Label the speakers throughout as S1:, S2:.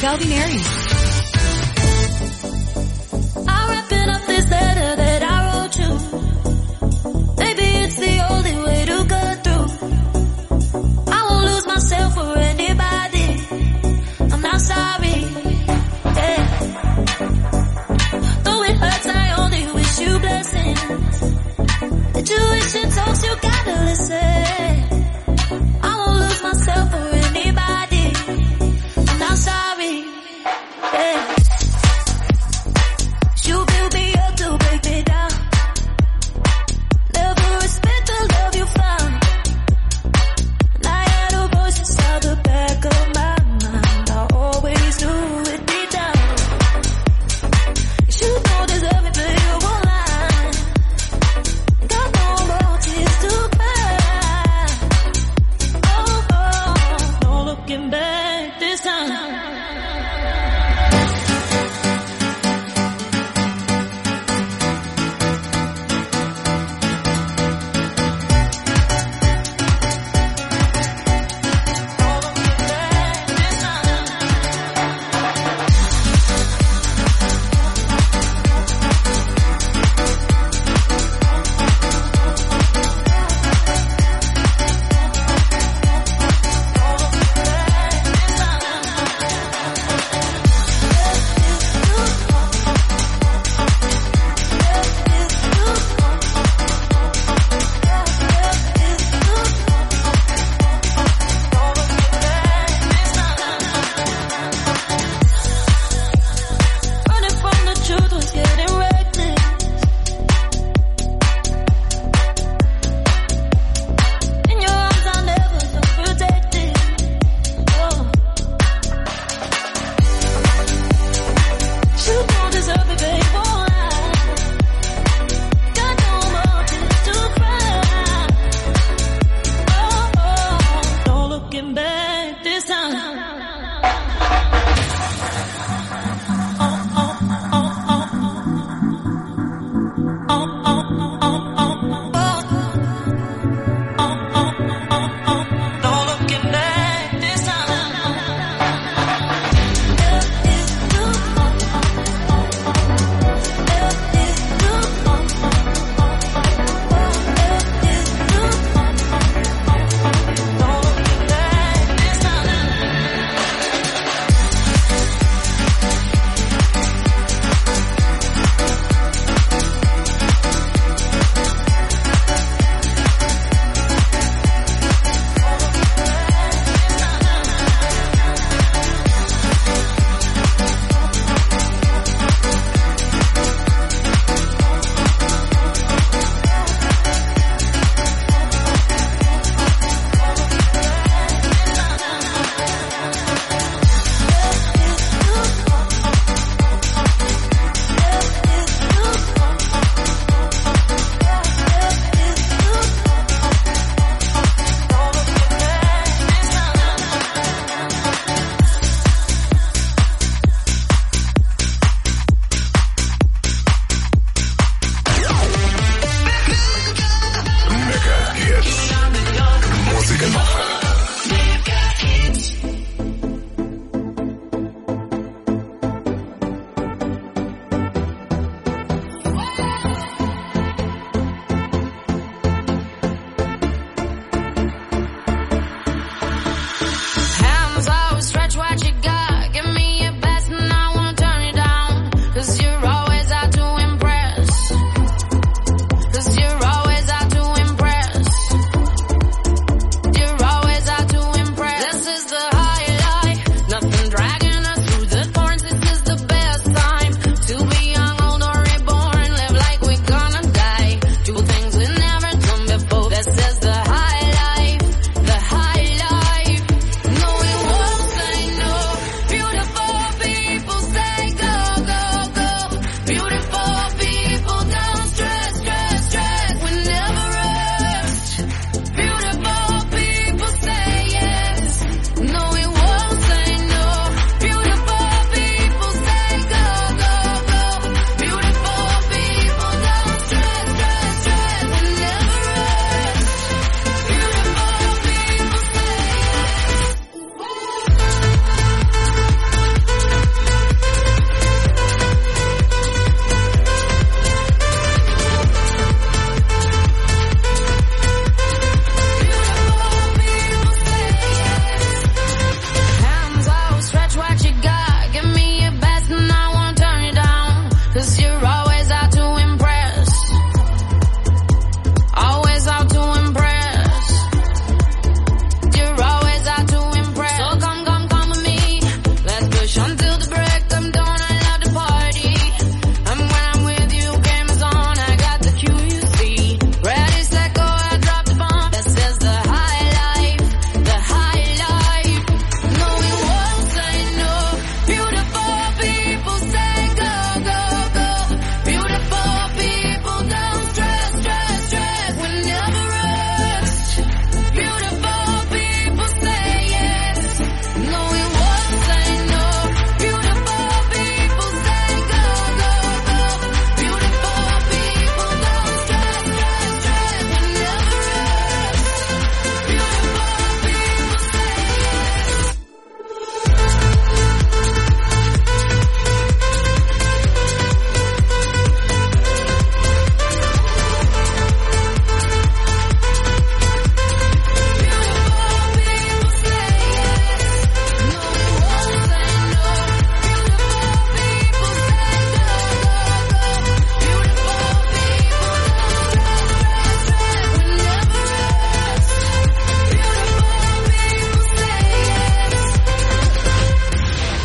S1: Calvin Harris.
S2: I'm wrapping up this letter that I wrote you. Maybe it's the only way to go through. I won't lose myself for anybody. I'm not sorry. Yeah. Though it hurts, I only wish you blessings. Intuition talks, you gotta listen. I won't lose myself for anybody. I'm not sorry. Yeah. You build me up to break me down. Never respect the love you found. And I had a voice inside the back of my mind. I always knew it deep down. You don't deserve it, but you won't lie. Got no more tears to cry. Oh, no looking back this time.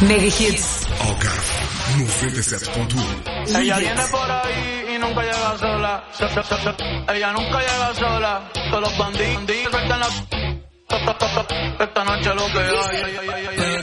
S1: Mega Hits.
S3: Algarve 97.1.
S4: Ella viene por ahí y nunca llega sola. Ella nunca llega sola. Todos los bandidos sueltan la... Esta noche lo que hay.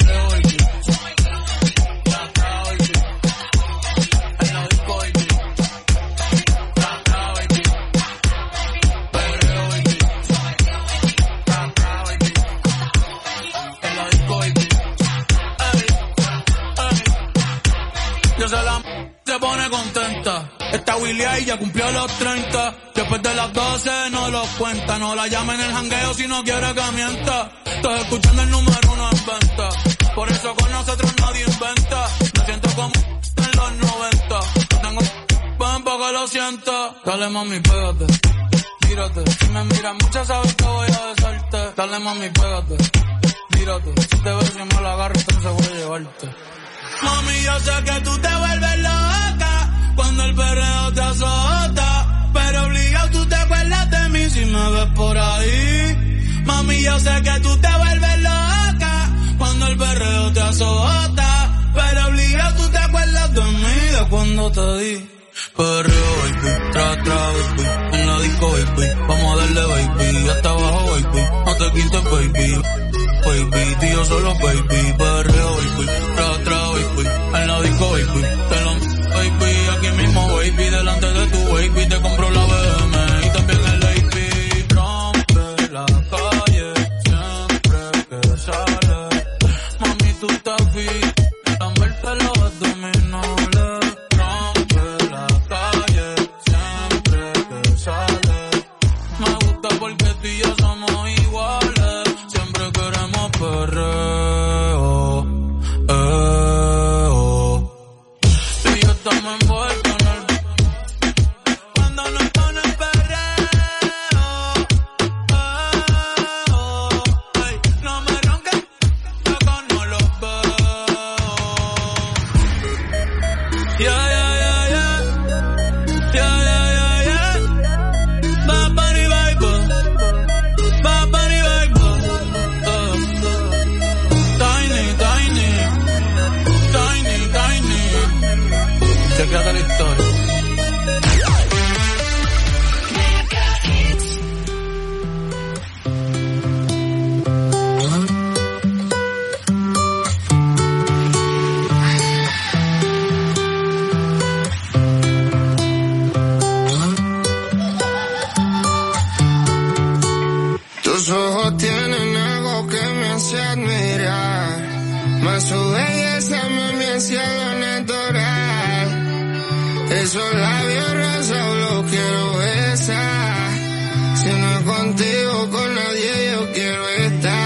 S5: Se pone contenta. Esta Willy ya cumplió los 30. Después de las 12 no los cuenta. No la llama en el jangueo si no quiere que mienta. Estás escuchando el número 1 en venta. Por eso con nosotros nadie inventa. Me siento como en los 90. No tengo buen poco lo siento. Dale mami, pégate, tírate. Si me miras mucho sabes que voy a besarte. Dale mami, pégate, tírate. Si te ves y me la agarro entonces voy a llevarte. Mami, yo sé que tú te vuelves loca cuando el perreo te azota, pero obligado tú te acuerdas de mí si me ves por ahí. Mami, yo sé que tú te vuelves loca cuando el perreo te azota, pero obligado tú te acuerdas de mí de cuando te di. Perreo, baby, tra, baby, en la disco, baby, vamos a darle, baby, hasta abajo, baby, no te quites, baby. Baby, tío solo baby, perreo baby, tra, baby, en la disco baby, te lo baby, aquí mismo baby, delante de tu baby, te compro la BM y también el AP, rompe la calle, siempre que sale, mami tú estás bien, lamberte los abdominales, rompe la calle, siempre que sale, me gusta porque tú y yo somos iguales. Perreo, tú y yo estamos envueltos en el... Cuando nos ponen perreo, ay, no me ronques, loco no los veo. Yeah. Bad Bunny vibe. Chequeate la historia.
S6: Tus ojos tienen algo que me hace admirar, más su belleza me hace natural. Esos labios rosados los quiero besar. Si no es contigo, con nadie yo quiero estar.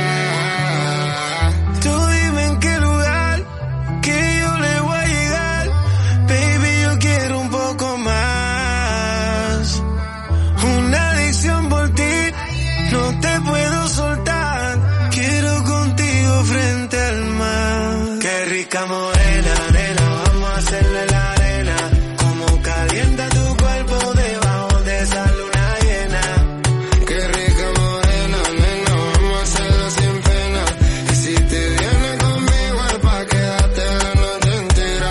S6: Tú dime en qué lugar que yo le voy a llegar. Baby, yo quiero un poco más. Una adicción por ti, no te puedo soltar. Quiero contigo frente al mar. Qué rica morena, nena, vamos a hacerle la arena. Calienta tu cuerpo debajo de esa luna llena. Qué rica morena, nena, vamos a hacerlo sin pena. Y si te vienes conmigo es pa' quedarte la noche entera.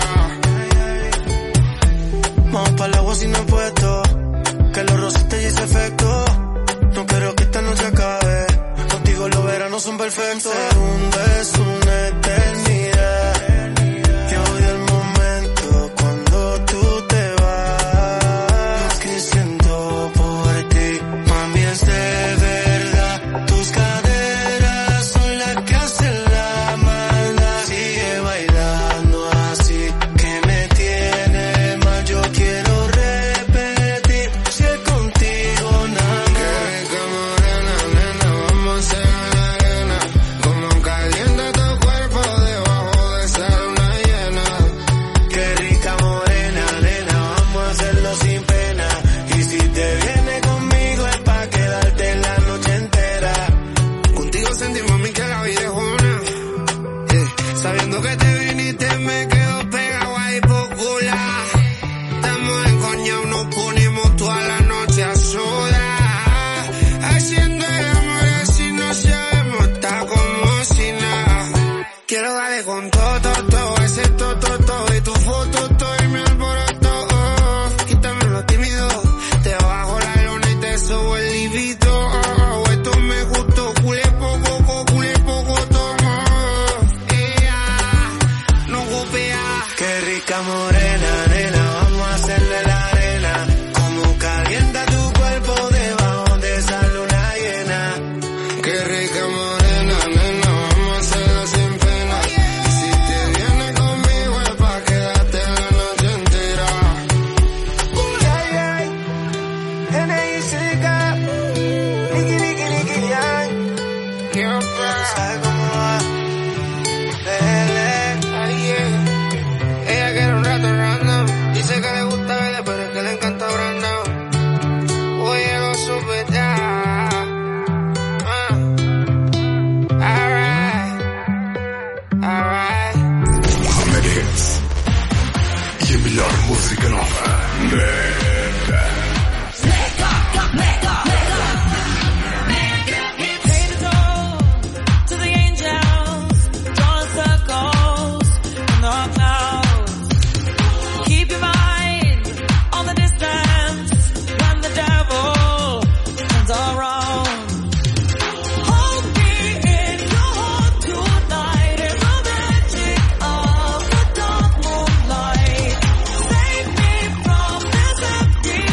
S6: Vamos pa' el agua sin apuesto, que los rosas te hice efecto. No quiero que esta noche acabe, contigo los veranos son perfectos. Un segundo es una eternidad. Yo odio el momento cuando tú te vas. Que siento por ti, mami, es de verdad. Tus caderas son las que hacen la maldad. Sigue bailando así, que me tiene mal. Yo quiero repetir, si es contigo nada más. Qué rica morena, nena, vamos a hacer la arena. Como calienta tu cuerpo debajo de esa luna llena. Qué rica morena, nena, vamos a hacerlo sin pena. Y si te vienes conmigo es pa' quedarte la noche entera. Contigo sentí, mami, que la vida es una. Sabiendo que te viniste me quedo pegado ahí por cular. Estamos encoñados, nos ponemos toda la noche a solas. Haciendo el amor así no sabemos, está como si nada. Quiero darle con todo. todo, ese todo y tu foto, todo y me alboroto. Quítame lo tímido, te bajo la luna y te subo el libido. Esto me gustó, culé poco, toma. No golpea. Qué rica morena, nena, vamos a hacerle la arena. Como calienta tu cuerpo debajo de esa luna llena. Qué rica morena, nena, vamos a hacerla sin pena. Y si te vienes conmigo es pa' quedarte la noche entera. N.I.C.K. Nicky, yang. ¿Sabes cómo va? Ella quiere un rato random. Dice que le gusta verle, pero es que le encanta Brandon. Oye, lo supe ya. Alright.
S1: Mohamed Hits. Y miglior musica nuova.
S3: To the angels, drawing circles in the clouds. Keep your mind on the distance when the devil turns around. Hold me in your heart tonight in the magic of the dark moonlight. Save me from this empty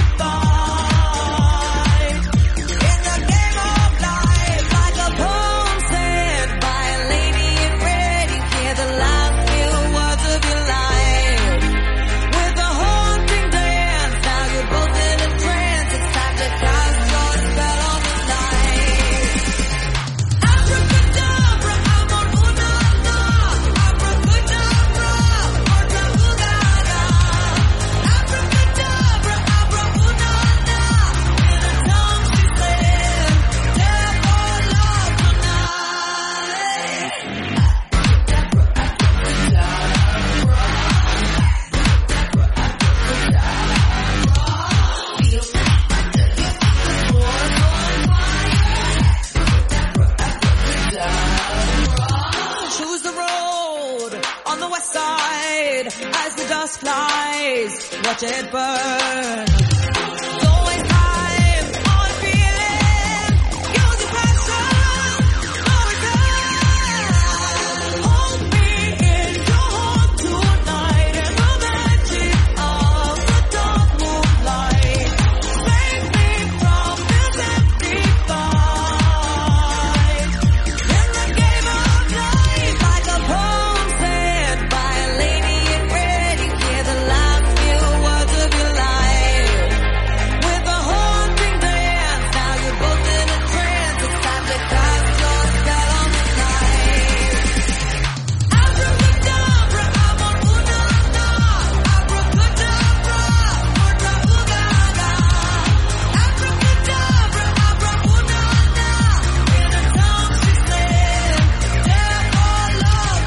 S3: fight. In the game of life, like a poem said by a lady in red, you hear the last few words of your life. With a haunting dance, now you're both in a trance. It's time to cast your spell on the night. Abracadabra, I'm on Unana. Abracadabra, Orta Ugada. Abracadabra, Abra Unana. In a tongue she said, devil love tonight. Choose the road on the west side as the dust flies. Watch it burn. Don't waste time on feeling. Use your passion. No return. Hold me in your heart tonight in the magic of the dark moonlight. Save me from this empty fight. In the game of life, like a poem said by a lady in red, you hear the last few words of your life. With a haunting dance, now you're both in a trance. It's time to cast your spell on the night. Abracadabra, I'm on Unana. Abracadabra, Orta Ugada. Abracadabra, Abra Unana. In a tongue she said, devil love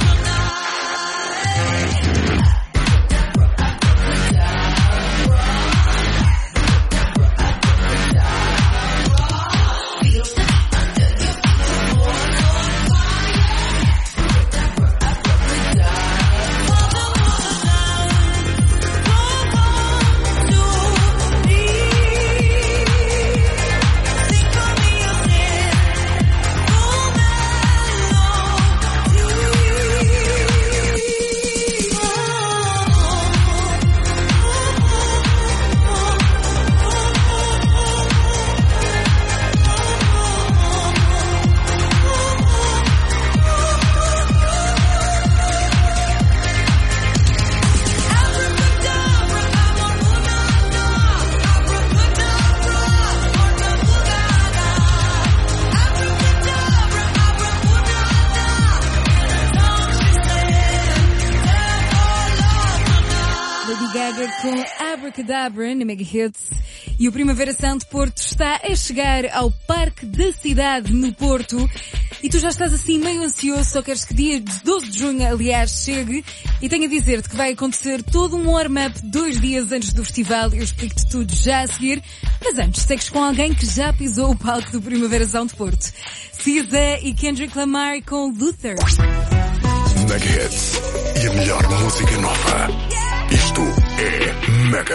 S7: com Abracadabra na Mega Hits. E o Primavera Sound Porto está a chegar ao Parque da Cidade no Porto. E tu já estás assim meio ansioso, só queres que dia 12 de junho, aliás, chegue. E tenho a dizer-te que vai acontecer todo um warm-up 2 dias antes do festival. Eu explico-te tudo já a seguir. Mas antes, segues com alguém que já pisou o palco do Primavera Sound Porto. SZA e Kendrick Lamar com Luther.
S1: Mega Hits e a melhor música nova. Isto é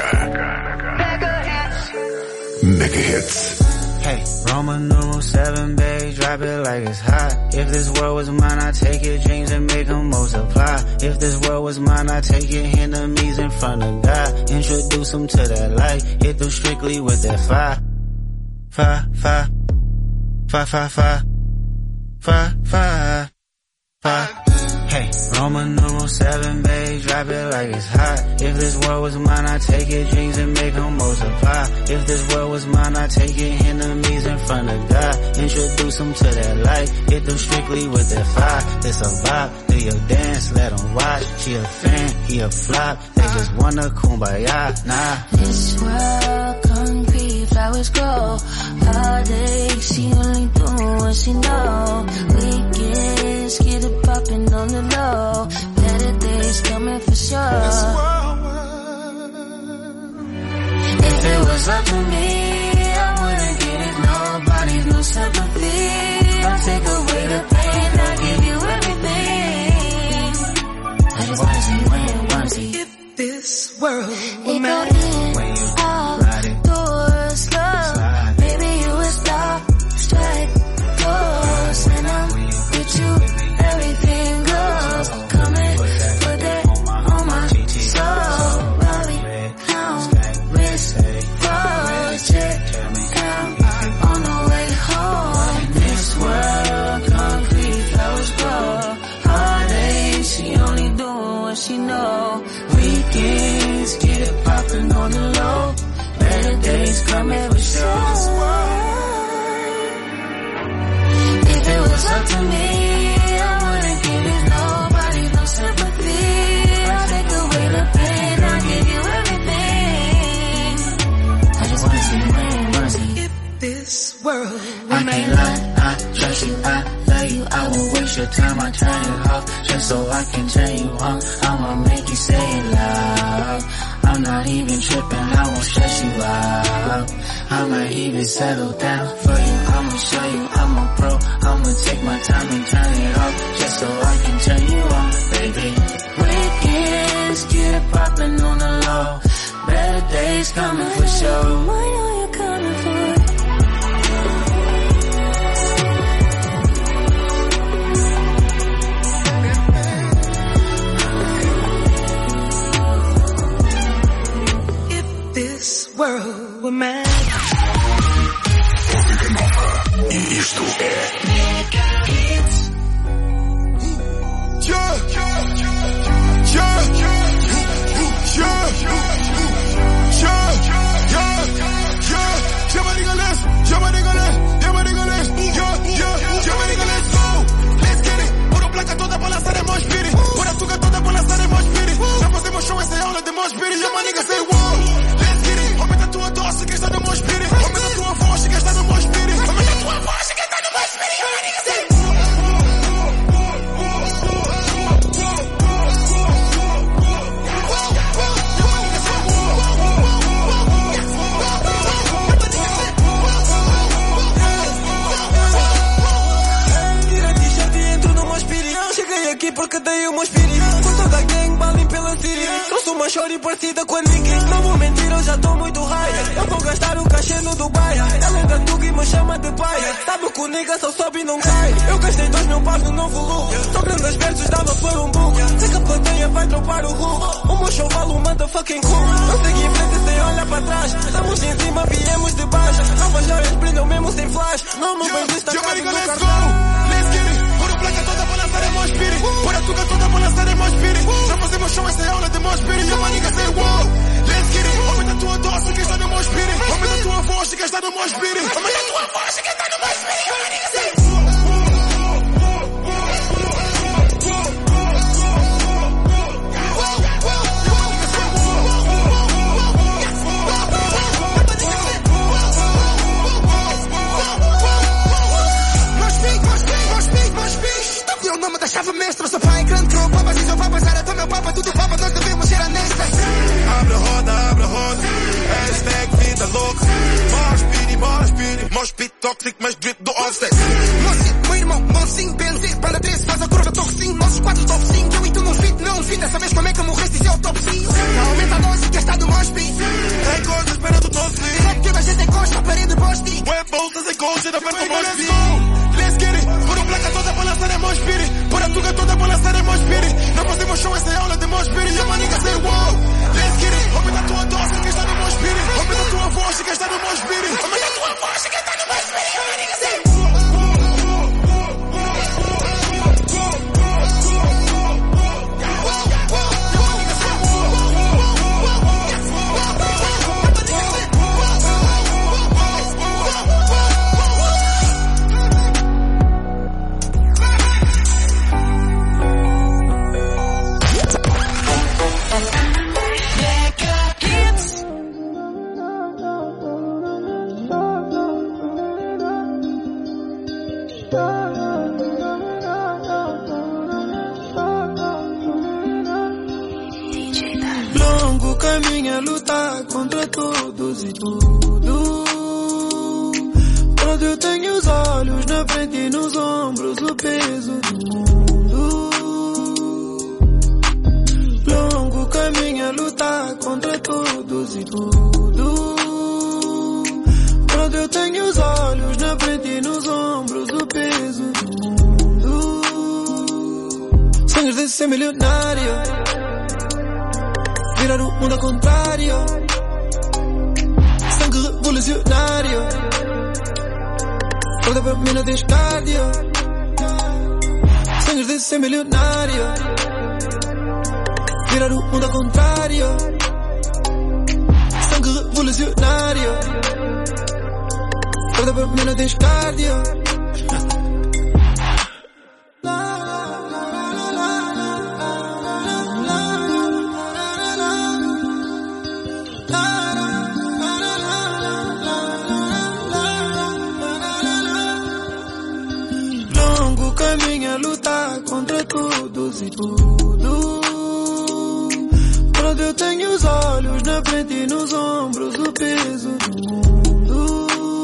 S1: Mega Hits.
S8: Hey, Roman numeral 7, babe, drop it like it's hot. If this world was mine, I'd take your dreams and make them multiply. If this world was mine, I'd take your enemies in front of God. Introduce them to that light, hit them strictly with that fire. Fire, fire, fire, fire, fire, fire, fire, fire. Hey, Roman numeral 7, babe, drop it like it's hot. If this world was mine, I'd take your dreams and make them multiply. If this world was mine, I'd take your enemies in front of God. Introduce them to that light, hit them strictly with that fire. This a vibe, do your dance, let them watch. She a fan, he a flop, they just wanna kumbaya, nah.
S2: This world concrete, flowers grow. Heartache, she only do what she know. Weekends, get it poppin' on the low. Better days coming for sure. If it was up to me, I wouldn't give it nobody, no sympathy. I'll take away the pain, I'll give you everything. I just wanna see when you wanna see.
S3: If this world were
S2: It
S3: mine,
S2: go in, out, doors, slow. Maybe you would stop, strike, pose. When I'm with you, everything goes. Come and put that on my soul. Robbie, clown, wrist, project, down, on the way home. This world, concrete, flowers grow. Heartache, she only doing what she know. Weekends, get it poppin' on the low. Better days coming for sure. If it was up to me, I wouldn't give it nobody, no sympathy. I'll take away the pain, I'll give you everything. I just wanna see when you wanna see.
S3: if this world were
S8: I can't
S3: mine,
S8: lie, I trust you, I love you, I won't waste your time, I turn it off, just so I can turn you on, I'ma make you say it loud, I'm not even tripping, I won't stress you out, I might even settle down for you, I'ma show you I'm a pro, I'ma take my time and turn it off, just so I can turn you on, baby. Weekends, get it poppin' on the low, better days coming for sure.
S2: I know you're coming for it.
S3: if this world were mine.
S1: Música nova. E isto é
S6: porque dei o meu espírito. Com toda a gang, balim pela Síria. Trouxe uma shorty parecida com a Nicki. Não vou mentir, eu já tô muito high. Eu vou gastar o cachê no Dubai. Ela anda tuga e me chama de pai. Sabe que o nigga só sobe e não cai. Eu gastei 2.000 paus no novo look. Só grandes versos dava por um book. Sei que a plateia vai dropar o hook. O meu show vale um motherfucking cool. Eu segui em frente sem olhar para trás. Estamos em cima, viemos de baixo. Novas joias brilham mesmo sem flash. Não me bem destacado no cartão. Placa toda pra lançar é Mosh Pity. Por a tuga toda pra lançar é Mosh Pity. Já fazemos show, essa é aula de Mosh Pity. E uma nigga say wow, let's get it. Aumenta a tua dose que está no Mosh Pity. Aumenta a tua voz que está no Mosh Pity. Aumenta a tua voz que está no Mosh Pity. E uma nigga say wow.
S9: Da chave mestra, sou pai grande que o papas e seu papas era tão meu papa, tudo papa, nós devemos ser honestas.
S1: Abre a roda, hashtag vida louca. Mosh pit tóxico, mas drip do offset.
S9: Moço, meu irmão, mocinho, benzer, banda 13, faz a curva, toque sim, nossos quatro top 5.
S6: caminho é lutar contra todos e tudo. Pra onde eu tenho os olhos na frente e nos ombros, o peso do mundo. Longo caminho é lutar contra todos e tudo. Pra onde eu tenho os olhos na frente e nos ombros, o peso do mundo. Sonhos de ser milionário, virar o mundo ao contrário. Sangue revolucionário, toda pra mim não tens cardio. Sonhos de ser milionário, virar o mundo ao contrário. Sangue revolucionário, toda pra mim não tens cardio. Caminho a lutar contra todos e tudo. Pra onde eu tenho os olhos na frente e nos ombros, o peso do mundo.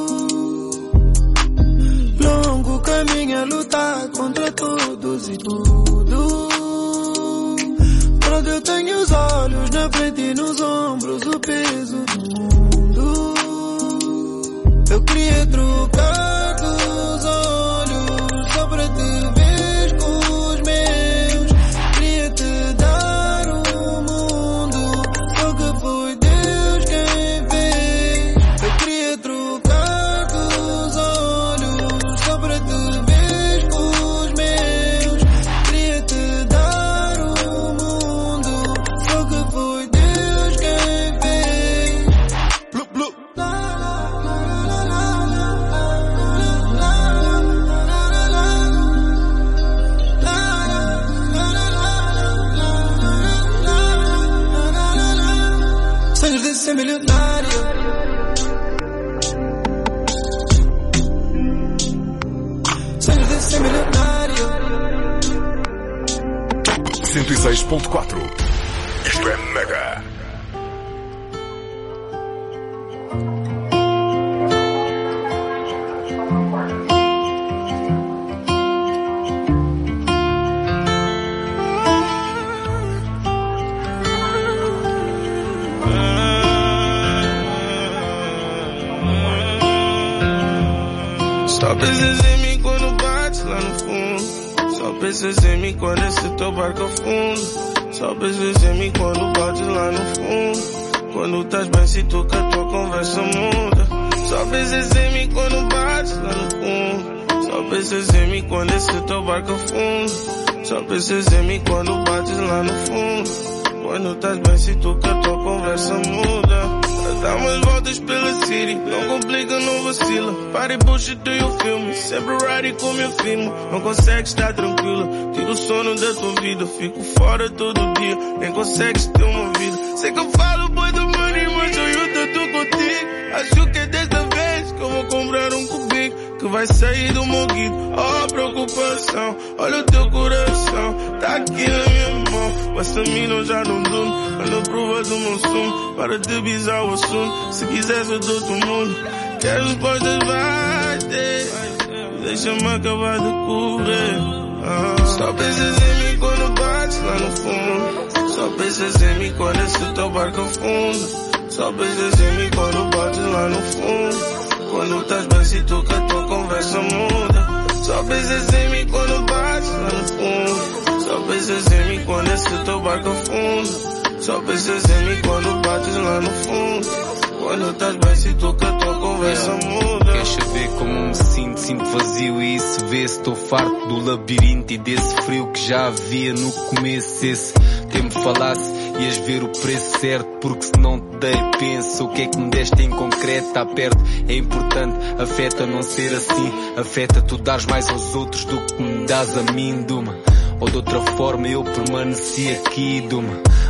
S6: Longo caminho a lutar contra todos e tudo. Pra onde eu tenho os olhos na frente e nos ombros, o peso do mundo. Eu queria trocar dos olhos só pra te ver com os meus. Queria te dar o mundo, só que foi Deus quem fez. Eu queria trocar dos olhos só pra te ver com os meus. Queria te dar o mundo, só que foi Deus quem fez. Blup, blup. Sonhos de ser milionário, sonhos de ser milionário.
S10: 106.4. Isto é Mega.
S11: Só pensas em mim quando bates lá no fundo. Só pensas em mim quando esse teu barco afunda. Só pensas em mim quando bates lá no fundo. Quando estás bem, se tu que a tua conversa muda. Só pensas em mim quando bates lá no fundo. Só pensas em mim quando esse teu barco afunda. Só pensas em mim quando bates lá no fundo. Quando estás bem, se tu que a tua conversa muda. Dá umas voltas pela city, não complica, não vacila. Para e bullshit do teu filme, sempre ready com meu filme. Não consegues estar tranquila, tira o sono da tua vida. Fico fora todo dia, nem consegues ter uma vida. Sei que eu falo boy do money, mas eu tô contigo. Acho que é desta vez que eu vou comprar um cubico que vai sair do meu guido. Oh, preocupação, olha o teu coração, tá aqui na minha mão. Passa a mim, não já não durmo. Ando a prova do meu sumo, para de bizar o assunto. Se quiseres eu dou-te o mundo. Quer respostas, vai ter. Deixa-me acabar de cobrir. Só pensas em mim quando bates lá no fundo. Só pensas em mim quando esse teu barco afunda. Só pensas em mim quando bates lá no fundo. Quando estás bem, se tu que a tua conversa muda. Só pensas em mim quando bates lá no fundo. Só pensas em mim quando esse teu barco afunda. Só pensas em mim quando bates lá no fundo. Quando estás bem, se tu que a tua conversa muda.
S12: Queres saber como me sinto? Sinto vazio e isso vê-se. Estou farto do labirinto e desse frio que já havia no começo. Esse tempo falasse, ias ver o preço certo. Porque se não te dei, penso o que é que me deste em concreto. Está perto, é importante, afeta não ser assim. Afeta tu dares mais aos outros do que me dás a mim, Duma. Ou de outra forma eu permaneci aqui, Duma.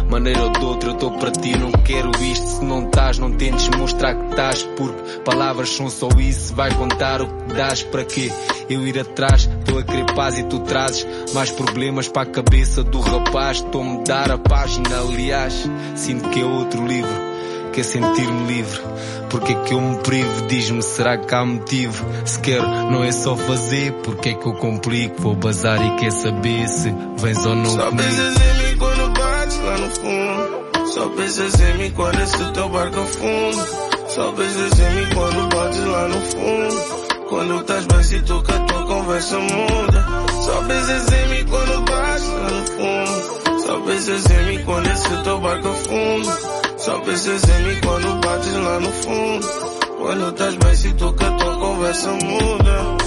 S12: maneira ou de outra eu estou para ti. Não quero isto, se não estás, não tentes mostrar que estás, porque palavras são só isso. Vai contar o que dás, para quê? Eu ir atrás, estou a querer paz e tu trazes mais problemas para a cabeça do rapaz. Estou a mudar a página, aliás, sinto que é outro livro, quer sentir-me livre. Porque é que eu me privo? Diz-me, será que há motivo? Se quero, não é só fazer. Porque é que eu complico? Vou bazar e quer saber se vens ou não
S11: só
S12: comigo.
S11: Pensas em mim quando bates lá no fundo. Só pensas em mim quando esse teu barco afunda. Só pensas em mim quando bates lá no fundo. Quando estás bem, se tu que a tua conversa muda. Só pensas em mim quando bates lá no fundo. Só pensas em mim quando esse teu barco afunda. Só pensas em mim quando bates lá no fundo. Quando estás bem, se tu que a tua conversa muda.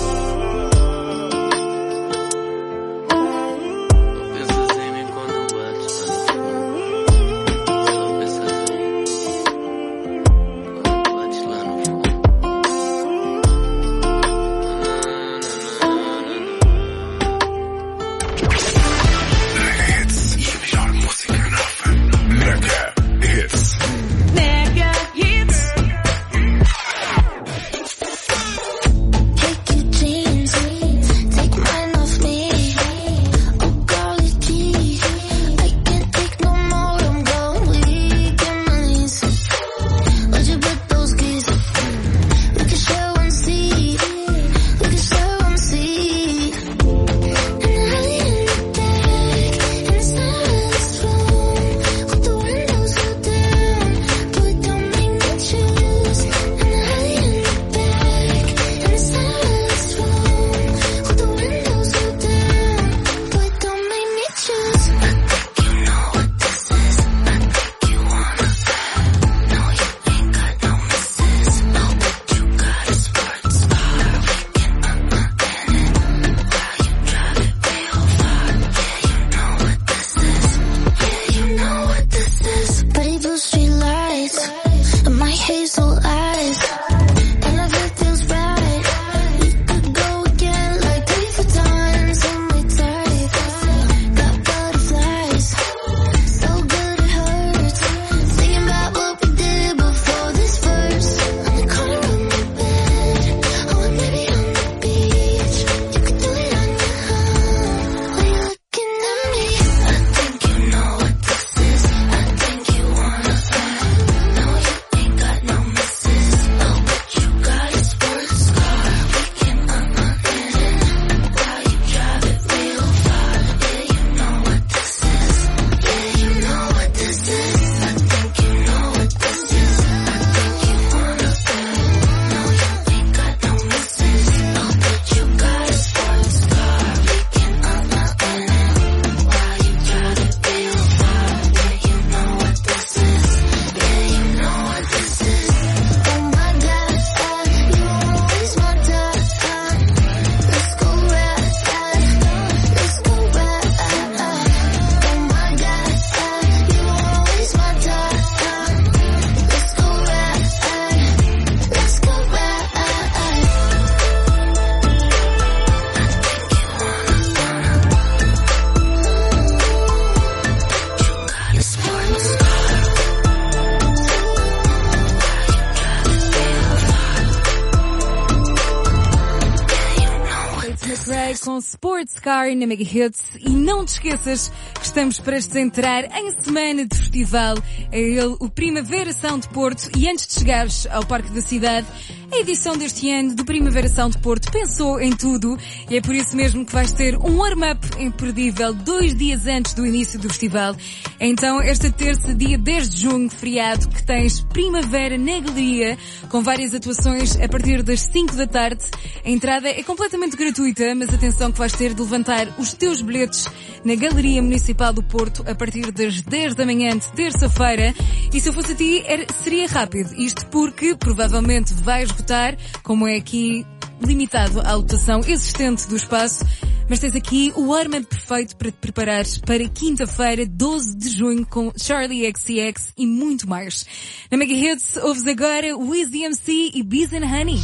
S7: com Sports Car na Mega Hits. E não te esqueças que estamos prestes a entrar em semana de festival. É ele, o Primavera Sound de Porto. E antes de chegares ao Parque da Cidade, a edição deste ano do Primavera Sound de Porto pensou em tudo. E é por isso mesmo que vais ter um warm-up imperdível 2 dias antes do início do festival. Então, esta terça, dia 10 de junho, feriado, que tens Primavera na Galeria, com várias atuações a partir das 5 da tarde. A entrada é completamente gratuita, mas atenção que vais ter de levantar os teus bilhetes na Galeria Municipal do Porto a partir das 10 da manhã de terça-feira. E se eu fosse a ti, seria rápido. Isto porque provavelmente vai esgotar, como é aqui limitado à lotação existente do espaço. Mas tens aqui o warm-up perfeito para te preparares para quinta-feira, 12 de junho, com Charlie XCX e muito mais. Na Mega Hits, ouves agora Wiz MC e Bees and Honey.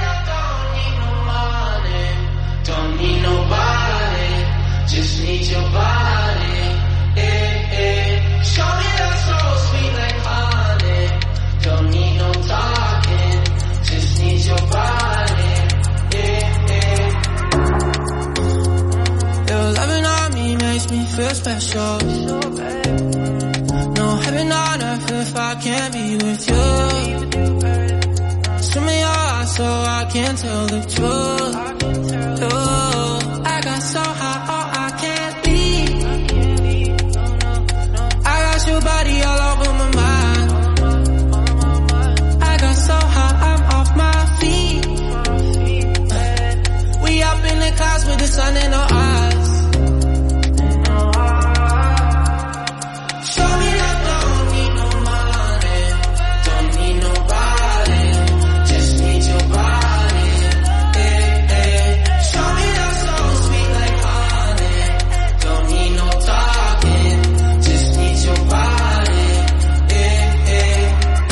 S13: Don't need nobody, just need your body. Eh, eh. Show me
S14: show. No heaven on earth if I can't be with you. Swim in your eyes so I can't tell the truth. Oh, I got so high, oh, I can't leave. I got your body all over my mind. I got so high, I'm off my feet. We up in the clouds with the sun in our eyes. Show me that don't need no money, don't need nobody, just need your body. Eh, eh. Show me that so sweet like honey, don't need no talking, just need your body. Eh, eh.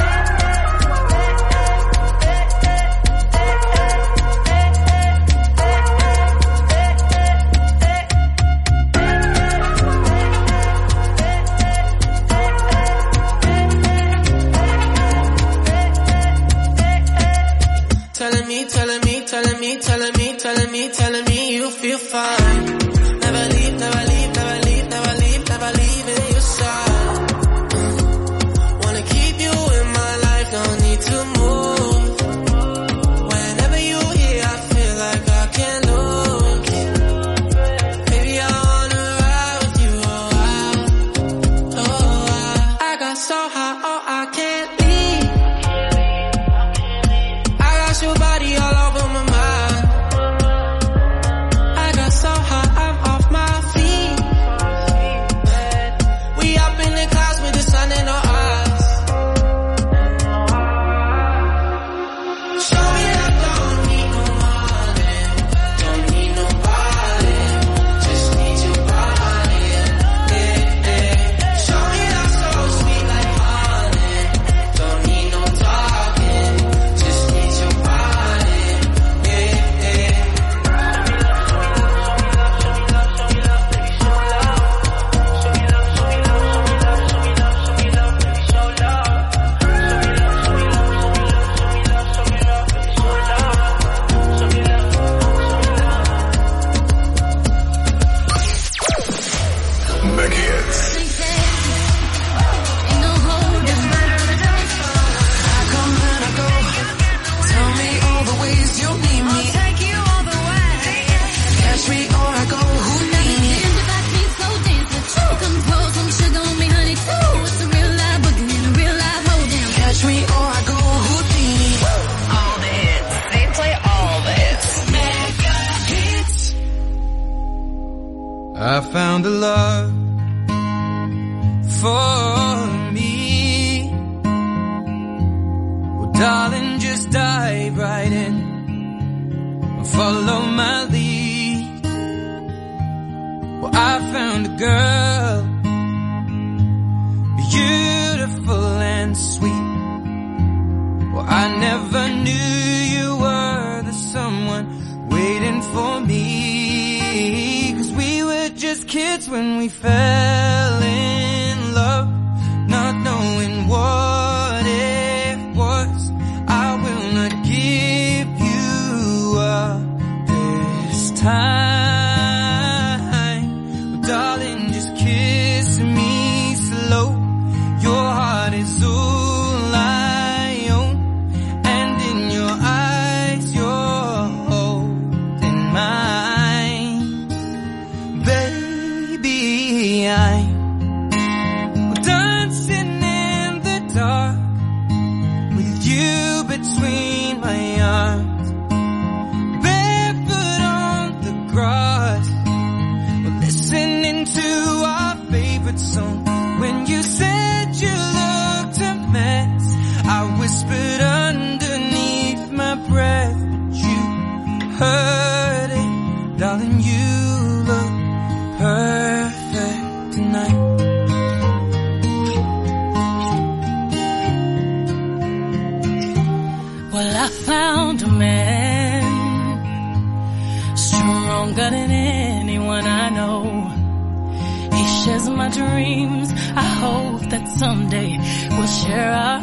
S14: Telling me you feel fine. Never leave, never leave, never leave, never leave, never leave in your side. Wanna keep you in my life, don't need to move. Whenever you here, I feel like I can't lose. Baby, I wanna ride with you, I got so high, oh, I can't leave. I got your body all over my mind. So high, I'm off my feet. We up in the clouds with the sun in our eyes. Show me that don't need no money, don't need nobody, just need your body. Eh, eh. Show me that so sweet like honey, don't need no talking, just need your body. Eh, eh.
S15: I found a love for me. Well, darling, just dive right in and follow my lead. Well, I found a girl, beautiful and sweet. Well, I never knew you were the someone waiting for me. Just kids when we fell in love, not knowing what it was. I will not give you up this time. Well, darling, just kiss me slow. Your heart is all I own, and in your eyes you're holding mine. I'm dancing in the dark with you between my arms, barefoot on the grass, listening to our favorite song. When you said you looked a mess, I whispered underneath my breath, but you heard it, darling. You look perfect tonight.
S2: Well, I found a man stronger than anyone I know. He shares my dreams. I hope that someday we'll share our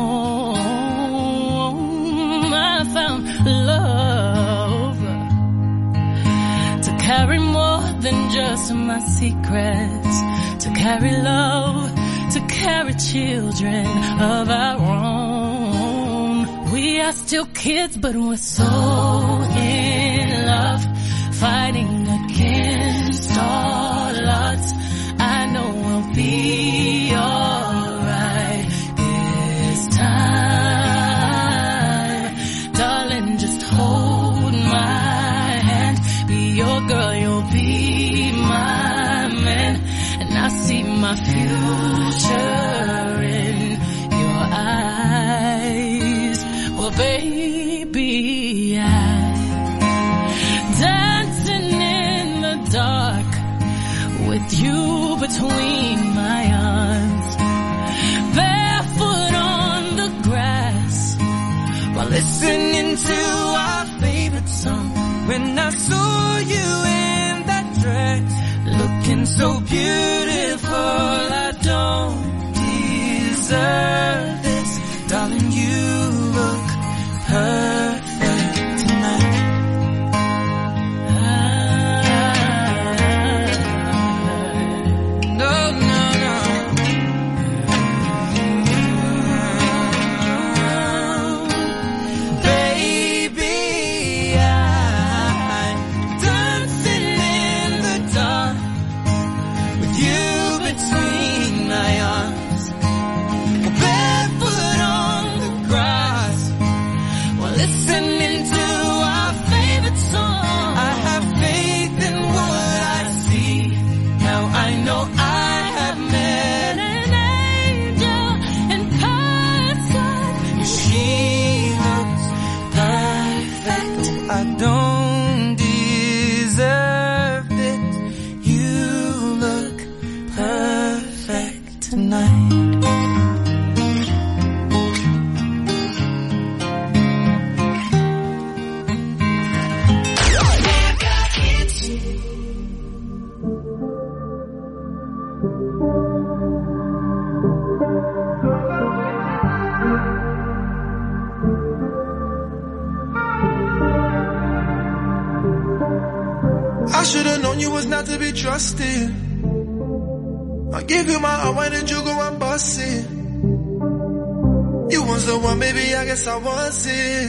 S2: home. I found love to carry more than just my secrets.
S16: carry love, to carry children of our own. We are still kids, but we're so in love, fighting against all odds. I know we'll be alright this time. Darling, just hold my hand. Be your girl, you'll be my man. And I see my future in your eyes. Well, baby, dancing in the dark with you between my arms, barefoot on the grass while listening to our favorite song. When I saw you in that dress, looking so beautiful, I don't deserve this. Darling, you look perfect tonight.
S9: I should've known you was not to be trusted. I gave you my heart, why did you go and bust it? You was the one, baby, I guess I was it.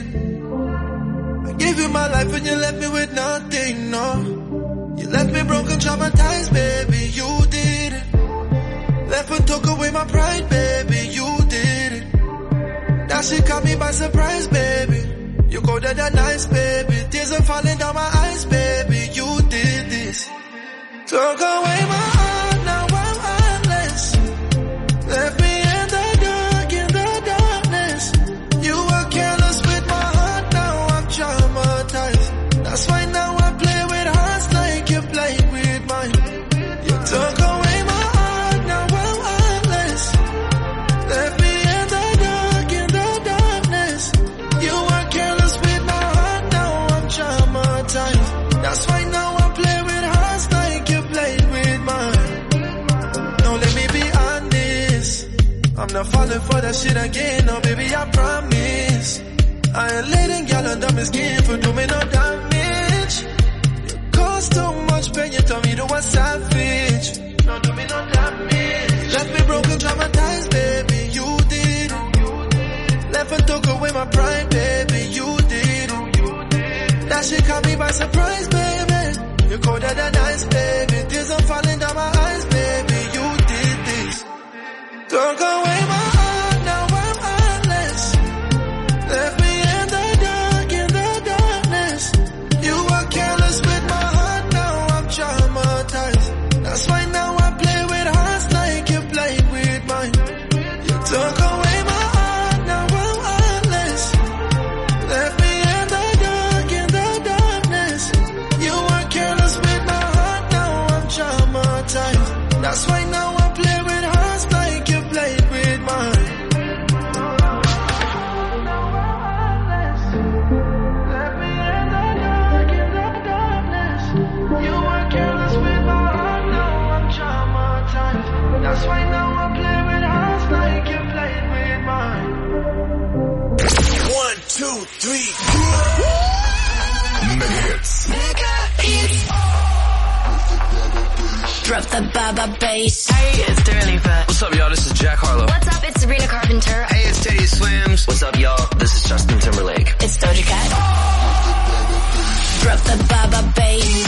S9: I gave you my life and you left me with nothing, no. You left me broken, traumatized, baby, you did it. Left and took away my pride, baby, you did it. That shit caught me by surprise, baby. You go to that nice, baby. Tears are falling down my eyes, baby. You did this. Took away my heart, now I'm heartless. Left me in the darkness. You were careless with my heart, now I'm traumatized. That's why now I play with hearts like you play with mine. You took away my heart, now I'm heartless. Left me in the darkness. You were careless with my heart, now I'm traumatized. That's why now I play with hearts like you played with mine. No, let me be honest, I'm not falling for that shit again, no baby, I promise. I ain't letting y'all under my skin for doing no damage. You caused too much pain, you told me to a savage. No, do me no damage. Left me broken, traumatized, baby, you did it. Left and took away my pride, baby, you did it. That shit caught me by surprise, baby. You colder than ice, baby. Tears are falling down my eyes, baby. You did this. Took away my heart, now I'm heartless. Left me in the darkness. You were careless with my heart, now I'm traumatized. That's why now I play with hearts like you played with mine. You took away my heart, now I'm heartless. Left me in the darkness. You were careless with my heart, now I'm traumatized. That's why now I play with hearts like you played with mine. Left me in the darkness. You were careless with my heart, now I'm traumatized. That's why now I play with hearts like you played with mine.
S10: 1, 2, 3, 4. Mega hits.
S9: Mega hits.
S2: Drop the baba bass.
S17: Hey, it's Dua Lipa.
S18: What's up, y'all? This is Jack Harlow.
S2: What's up? It's Sabrina Carpenter.
S18: Hey, it's Teddy Swims.
S12: What's up, y'all? This is Justin Timberlake.
S2: It's Doja Cat. Drop the baba bass.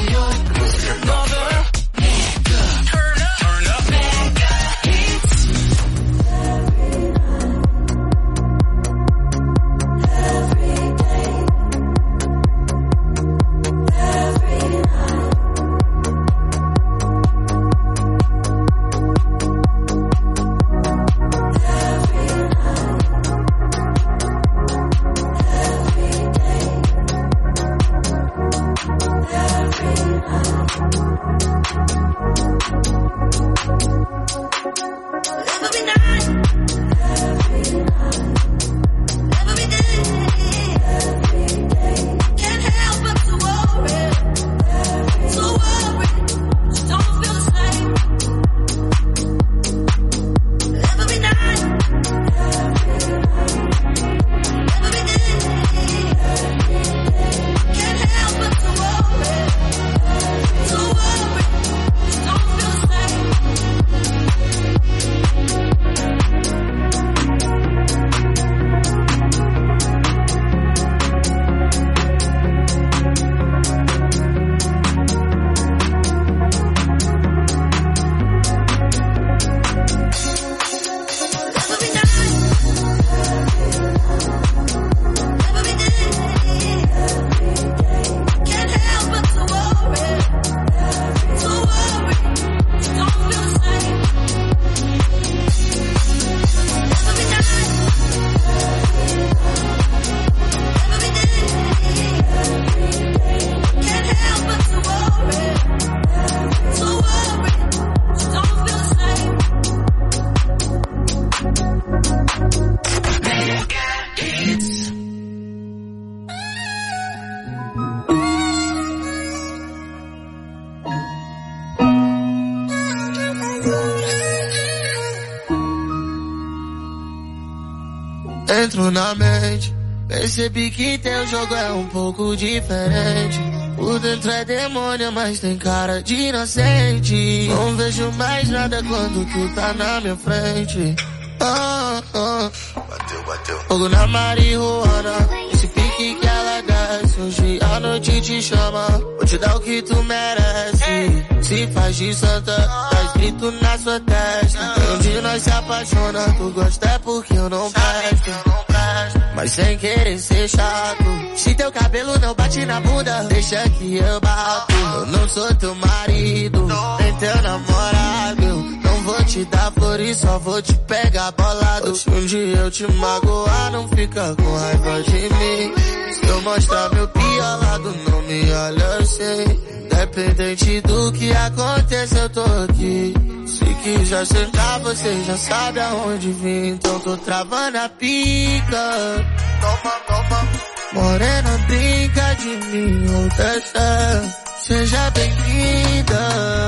S9: Entro na mente, percebi que teu jogo é um pouco diferente. Por dentro é demônio, mas tem cara de inocente. Não vejo mais nada quando tu tá na minha frente. Bateu. Fogo na marihuana, esse pique que ela desce. Hoje a noite te chama, vou te dar o que tu merece. Se faz de santa, tá escrito na sua testa. Onde nós se apaixona, tu gosta é porque eu não presto. Mas sem querer ser chato, se teu cabelo não bate na bunda, deixa que eu bato. Eu não sou teu marido, nem teu namorado. Eu não vou te dar flores, só vou te pegar bolado. Se um dia eu te magoar, não fica com raiva de mim. Se eu mostrar meu pior lado, não me olha assim. Independente do que aconteça, eu tô aqui. Se quiser sentar, você já sabe aonde vim. Então tô travando a pica. Toma. Morena, brinca de mim ou desce. Seja bem-vinda.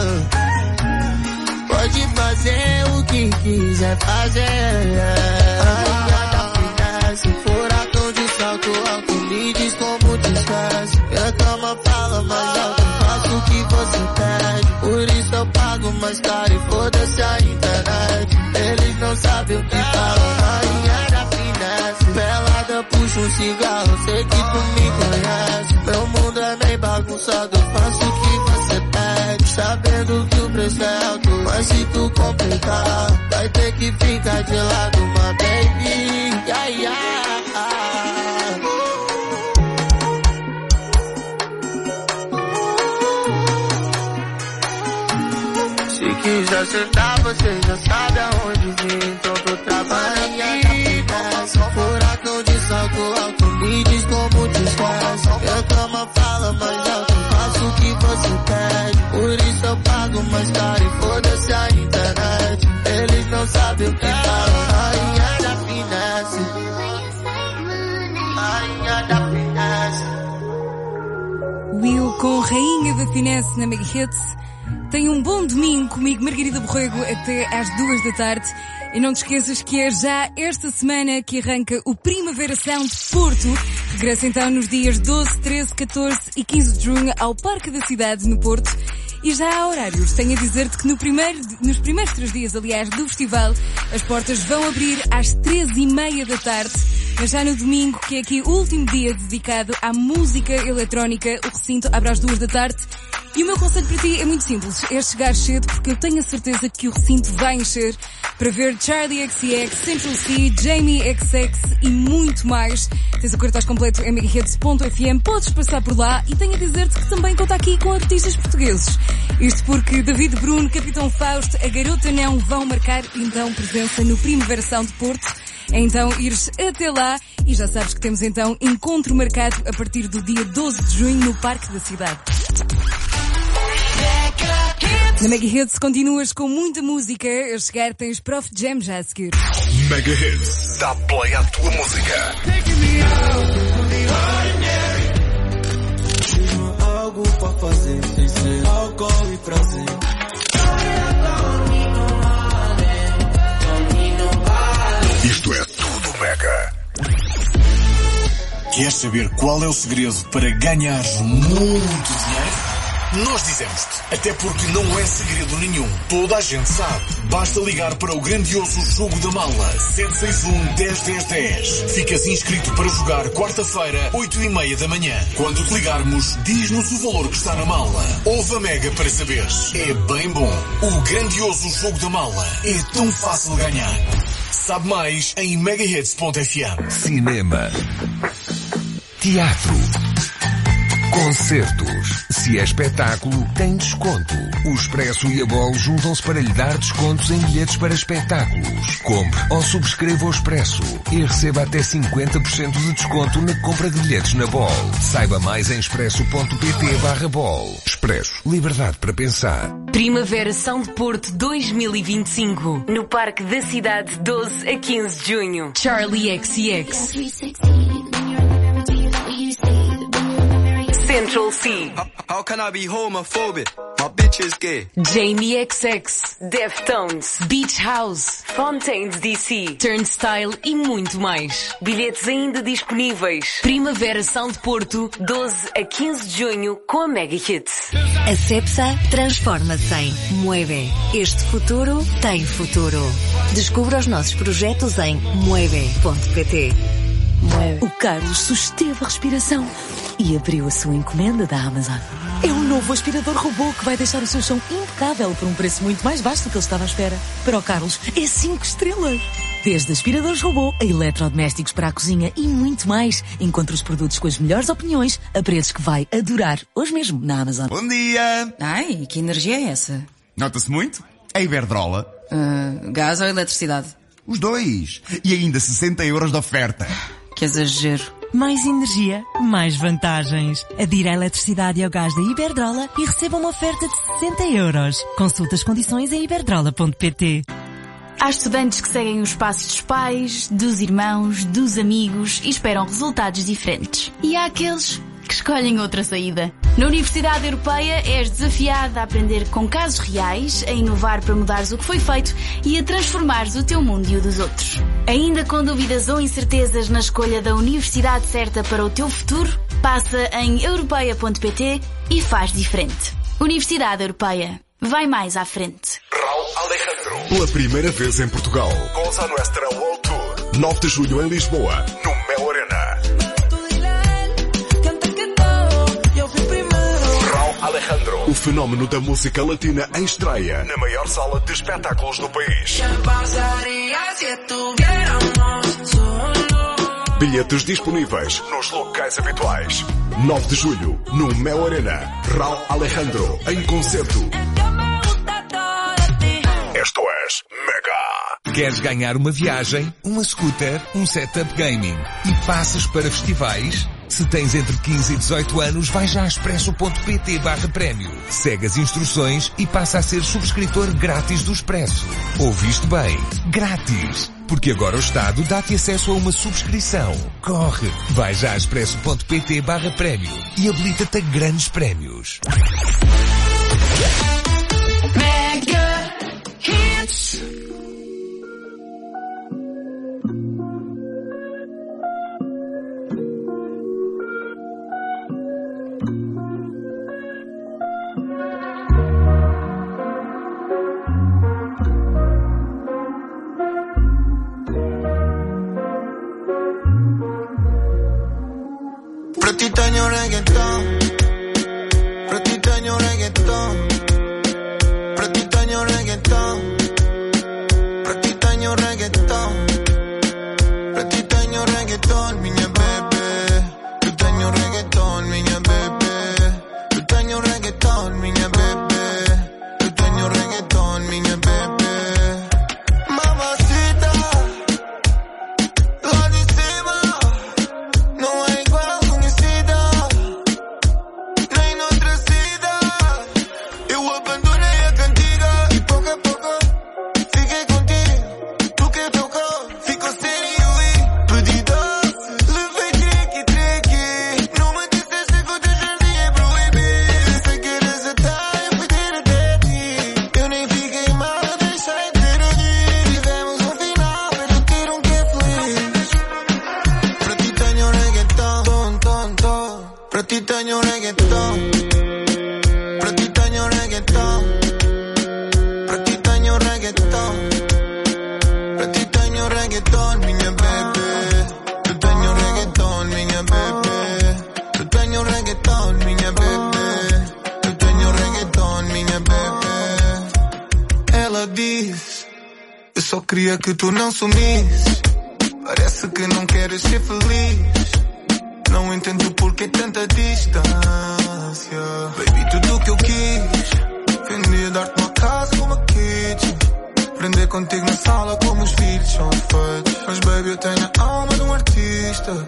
S9: Pode fazer o que quiser fazer. Rainha da finesse, furacão de salto alto, me diz como desfaz. Minha cama fala mais alto, faço o que você pede. Por isso eu pago mais caro e foda-se a internet. Eles não sabem o que falam. Rainha da finesse, pelada, puxa um cigarro, sei que tu me conhece. Meu mundo é meio bagunçado, eu faço o que você pede. Sabendo que o preço é alto, mas se tu complicar, vai ter que ficar de lado, my baby. Se quiser sentar, você já sabe aonde vir. Então tô trabalhando furacão de salto alto, me diz como desfaz. Minha cama fala mais alto, faço o que você pede. Por isso eu pago mais caro e foda-se a internet. Eles não sabem o que falam. Rainha da finesse, rainha da finesse.
S7: Will com Rainha da Finesse na Mega Hits. Tenha um bom domingo comigo, Margarida Borrego, até às 2 da tarde. E não te esqueças que é já esta semana que arranca o Primavera Sound Porto. Regressa então nos dias 12, 13, 14 e 15 de junho ao Parque da Cidade, no Porto. E já há horários. Tenho a dizer-te que nos primeiros 3 dias, aliás, do festival, as portas vão abrir às 13h30 da tarde. Mas já no domingo, que é aqui o último dia dedicado à música eletrónica, o recinto abre às 2 da tarde. E o meu conselho para ti é muito simples, é chegar cedo, porque eu tenho a certeza que o recinto vai encher para ver Charlie XCX, Central C, Jamie XX e muito mais. Tens o cartaz completo em megahits.fm, podes passar por lá e tenho a dizer-te que também conta aqui com artistas portugueses. Isto porque David Bruno, Capitão Fausto, a Garota Não vão marcar então presença no Primavera Sound de Porto. Então ires até lá e já sabes que temos então encontro marcado a partir do dia 12 de junho no Parque da Cidade. Na Mega Hits continuas com muita música. A chegar tens Prof Jam já a seguir.
S10: Mega Hits, dá play à tua música.
S17: Tinha algo pra fazer, sem ser álcool e prazer.
S10: Isto é tudo Mega.
S19: Queres saber qual é o segredo para ganhar muito dinheiro? Nós dizemos-te, até porque não é segredo nenhum. Toda a gente sabe. Basta ligar para o grandioso Jogo da Mala 761-10-10-10. Ficas inscrito para jogar quarta-feira, 8h30 da manhã. Quando te ligarmos, diz-nos o valor que está na mala. Ouve a Mega para saberes. É bem bom. O grandioso Jogo da Mala é tão fácil ganhar. Sabe mais em megahits.fm.
S10: Cinema. Teatro. Concertos. Se é espetáculo, tem desconto. O Expresso e a Bol juntam-se para lhe dar descontos em bilhetes para espetáculos. Compre ou subscreva o Expresso e receba até 50% de desconto na compra de bilhetes na Bol. Saiba mais em expresso.pt/Bol. Expresso. Liberdade para pensar.
S20: Primavera Sound Porto 2025. No Parque da Cidade, 12 a 15 de junho. Charlie XCX. Central C.
S21: How can I be homophobic? My bitch is gay.
S20: Jamie XX, Deftones, Beach House, Fontaines DC, Turnstile e muito mais. Bilhetes ainda disponíveis. Primavera Sound Porto, 12 a 15 de junho com a Mega Hits.
S22: A Cepsa transforma-se em Mueve. Este futuro tem futuro. Descubra os nossos projetos em mueve.pt.
S23: O Carlos susteve a respiração e abriu a sua encomenda da Amazon. É um novo aspirador robô que vai deixar o seu chão impecável por um preço muito mais baixo do que ele estava à espera. Para o Carlos, é 5 estrelas. Desde aspiradores robô a eletrodomésticos para a cozinha e muito mais. Encontre os produtos com as melhores opiniões a preços que vai adorar hoje mesmo na Amazon.
S24: Bom dia!
S25: Ai, que energia é essa?
S24: Nota-se muito? A Iberdrola.
S25: Gás ou eletricidade?
S24: Os dois. E ainda 60 euros de oferta.
S25: Que exagero.
S26: Mais energia, mais vantagens. Adira à eletricidade e ao gás da Iberdrola e receba uma oferta de 60 euros. Consulta as condições em iberdrola.pt.
S27: Há estudantes que seguem os passos dos pais, dos irmãos, dos amigos e esperam resultados diferentes. E há aqueles que escolhem outra saída. Na Universidade Europeia és desafiada a aprender com casos reais, a inovar para mudares o que foi feito e a transformares o teu mundo e o dos outros. Ainda com dúvidas ou incertezas na escolha da universidade certa para o teu futuro? Passa em europeia.pt e faz diferente. Universidade Europeia. Vai mais à frente.
S10: Raul Alejandro. Pela primeira vez em Portugal. Cosa Nuestra World Tour. 9 de julho em Lisboa, no Mel Arena. Alejandro, o fenómeno da música latina em estreia na maior sala de espetáculos do país. Bilhetes disponíveis nos locais habituais. 9 de julho, no Mel Arena. Raul Alejandro, em concerto. Esto es Mega. Queres ganhar uma viagem, uma scooter, um setup gaming e passas para festivais? Se tens entre 15 e 18 anos, vai já a expresso.pt/prémio. Segue as instruções e passa a ser subscritor grátis do Expresso. Ouviste bem? Grátis! Porque agora o Estado dá-te acesso a uma subscrição. Corre! Vai já a expresso.pt/prémio e habilita-te a grandes prémios.
S3: Mega Hits.
S9: extraño reggaetón. Por ti extraño reggaetón. Por ti extraño reggaetón. Por ti extraño reggaetón. Por ti extraño reggaetón, minha bebé. Yo extraño reggaetón, minha bebé. Yo extraño reggaetón, minha bebé. Yo extraño reggaetón, minha bebé. Mamacita, lá de cima, não é igual conhecida, nem noutra cidade. Eu abandonei a cantiga e pouco a pouco fiquei contigo. Tu que tocou, ficou sério e pedi doce. Levei tricky. Não me disseste que o teu jardim é proibido. Sei que eres até eu fui ter até ti. Eu nem fiquei mal, eu deixei de ter aqui. Tivemos final, pero quiero que feliz. Para ti tenho reggaetón, ton. Para ti tenho reggaetón. Para ti tenho reggaetón. Para ti tenho reggaetón. Para ti tenho reggaetón, minha bebé. Eu tenho reggaetón, minha bebé. Eu tenho reggaetón, minha bebé. Eu tenho reggaetón, minha bebé. Ela diz: eu só queria que tu não sumisse. Parece que não queres ser feliz. Não entendo por que tanta distância. Baby, tudo que eu quis. Vendi dar-te uma casa como a kitchen. Aprender contigo na sala como os filhos são feitos. Mas baby, eu tenho a alma de um artista.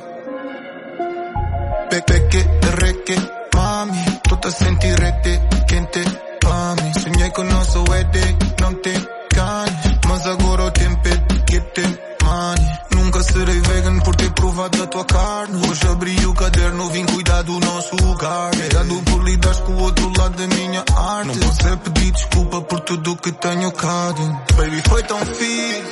S9: Peque, reque, mami. Tô-te a sentir rete, quente, mami. Sonhei com o nosso wedding, não te ganhas. Mas agora o tempo é que te money. Nunca serei vegan por ter provado da tua carne. Hoje abri o caderno, vim cuidar do nosso lugar. Errado por lidares com o outro lado da minha arte. Não posso é pedir desculpa por tudo que tenho cá dentro. Baby, foi tão fixe.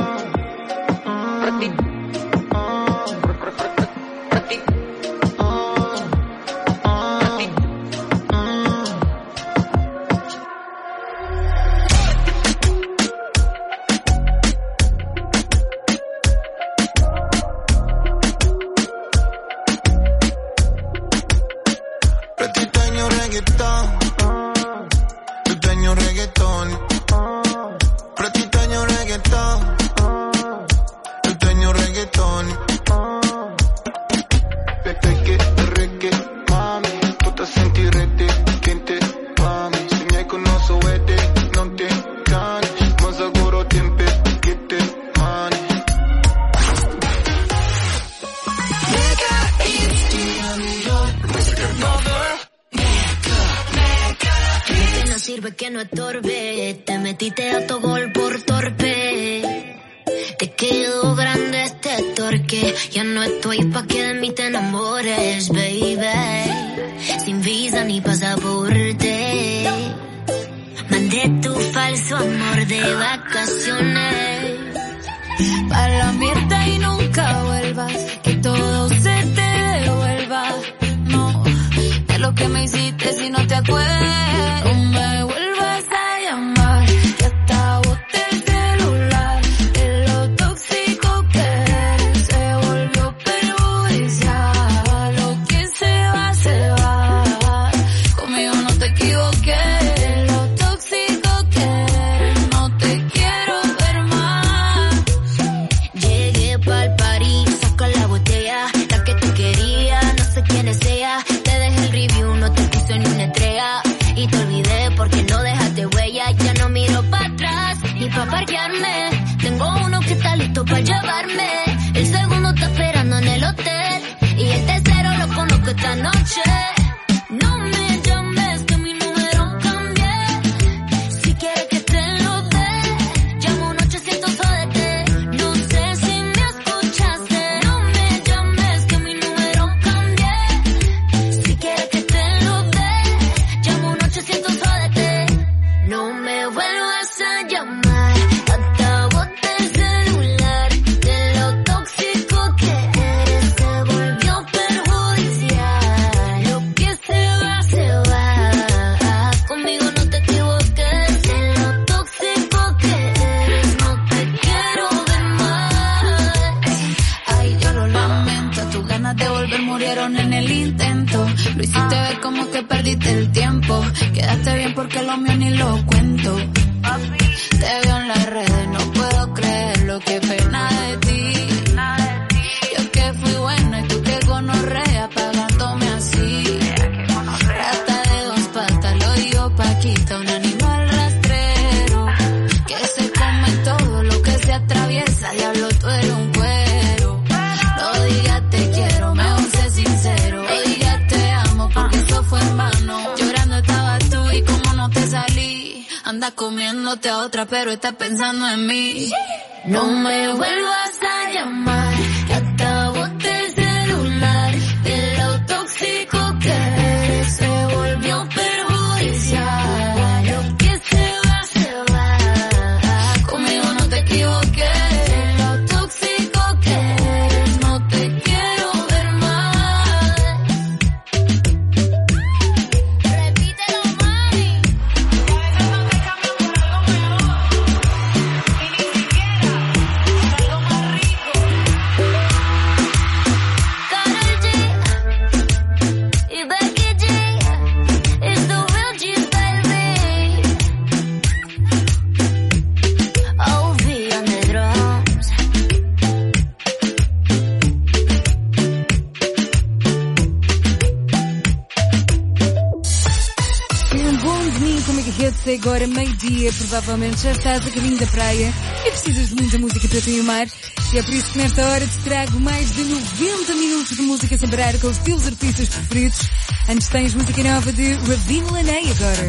S9: Para ti tenho reggaetón. Eu tenho reggaetón. Para ti tenho reggaetón. Eu tenho reggaetón. Peque, reque, mami. Tô-te a sentir rete, quente, mami. Sonhei com o nosso wedding, não te enganes. Mas agora o tempo é que te money.
S2: No sirve que no estorbe, te metiste a tu gol por torpe. Te quedó grande este torque, ya no estoy pa' que de mí te enamores, baby. Sin visa ni pasaporte, mandé tu falso amor de vacaciones. Pa' la mierda y nunca vuelvas, que todo se te devuelva. No, de lo que me hiciste si no te acuerdas. No me vuelvas a llamar, que hasta boté el celular. De lo tóxico que eres, se volvió perjudicial. Lo que se va, conmigo no te equivoqué. De lo tóxico que eres, no te quiero ver más. Llegué pa'l party, saca la botella, la que te quería, no sé quién es ella. Te dejé el review, no te puse ni una estrella. Y te olvidé porque no
S27: Lo hiciste ver como que perdiste el tiempo. Quedaste bien porque lo mío ni lo cuento. Te veo en las redes, no puedo creer lo que pena de ti. Yo que fui buena y tú que gonorrea pagándome así. Rata de dos patas, lo digo Paquita, un animal rastrero que se come todo lo que se atraviesa. Diablo, tú eres un cuero. No digas te quiero, mejor sé sincero. No digas te amo porque eso fue en vano. Llorando estabas tú y como no te salí. Andas comiéndote a otra pero estás pensando en mí. No me vuelvas a llamar, que acabo del celular. De lo tóxico que eres se volvió perjudicial. Lo que se va, conmigo no te equivoqué. De lo tóxico que eres no te quiero ver más. Repítelo, mami. Karol G y Becky G, it's the real G, baby. OV on the drums.
S7: Um bom domingo com Mega Hits, agora meio-dia, provavelmente já estás a caminho da praia e precisas de muita música para te animar. E é por isso que nesta hora te trago mais de 90 minutos de música sem parar com os teus artistas preferidos. Antes tens música nova de Ravine Laney agora.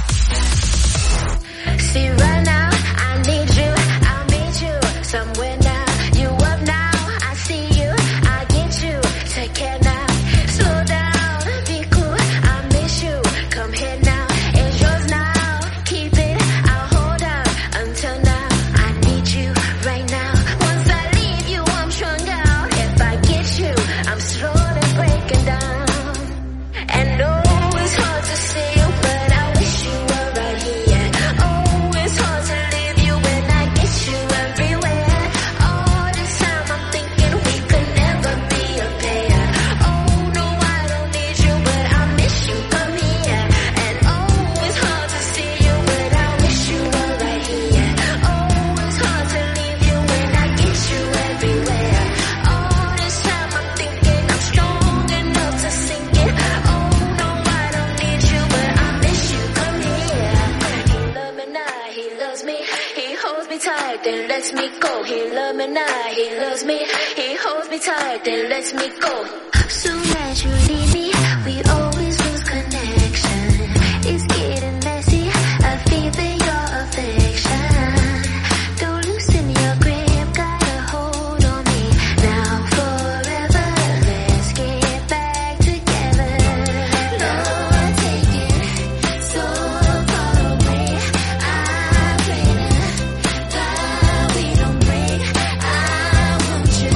S2: See right now, I need you, I'll meet you somewhere now. You up now, I see you, I get you. Take care now, slow down, be cool, I miss you. Come here now, it's yours now. Keep it, I'll hold out until now. I need you right now. Once I leave you, I'm strung out. If I get you, I'm slowly breaking down. And oh, it's hard to see you, but I wish you were right here. Oh, it's hard to leave you when I get you everywhere. All this time I'm thinking we could never be a pair. Oh, no, I don't need you, but I miss you, come here. And oh, it's hard to see you, but I wish you were right here. Oh, it's hard to leave you when I get you everywhere. All this time I'm thinking I'm strong enough to sink it. Oh, no, I don't need you, but I miss you, come here. He love me now, he loves me. He holds me tight, then lets me go. He love me now, he loves me. He holds me tight, then lets me go. Soon as you leave me, we always lose connection. It's getting messy, I feel for your affection. Don't loosen your grip, got a hold on me. Now forever, let's get back together. Lord, take it so far away. I pray that God we don't break. I want you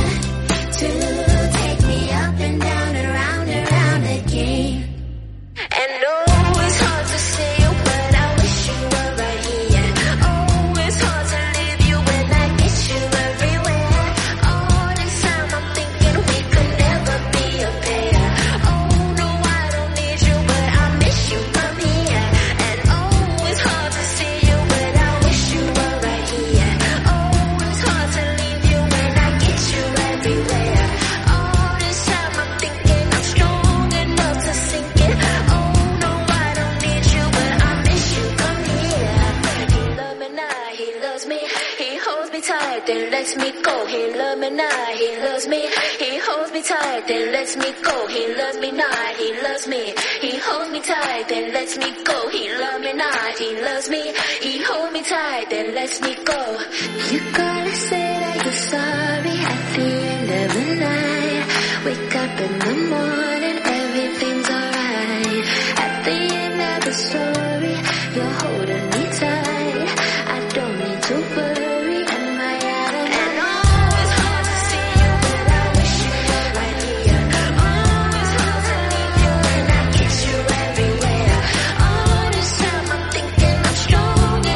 S2: to take me up and down and round again. And oh, it's hard to see you, but I wish you were right here. Oh, it's hard to leave you when I get you everywhere. All this time I'm thinking we could never be a pair. Oh, no, I don't need you, but I miss you, come here. And oh, it's hard to see you, but I wish you were right here. Oh, it's hard to leave you when I get you everywhere. All this time I'm thinking I'm strong enough to sink it. Oh, no, I don't need you, but I miss you, come here. He love me now, he loves me. He holds me tight, then lets me go. He love me now, he loves me. He holds me tight, then lets me go. He loves me now, he loves me. He holds me tight, then lets me go. He love me now, he loves me. He holds me tight, then lets me go. You gotta say that you're sorry at the end of the night. Wake up in the morning.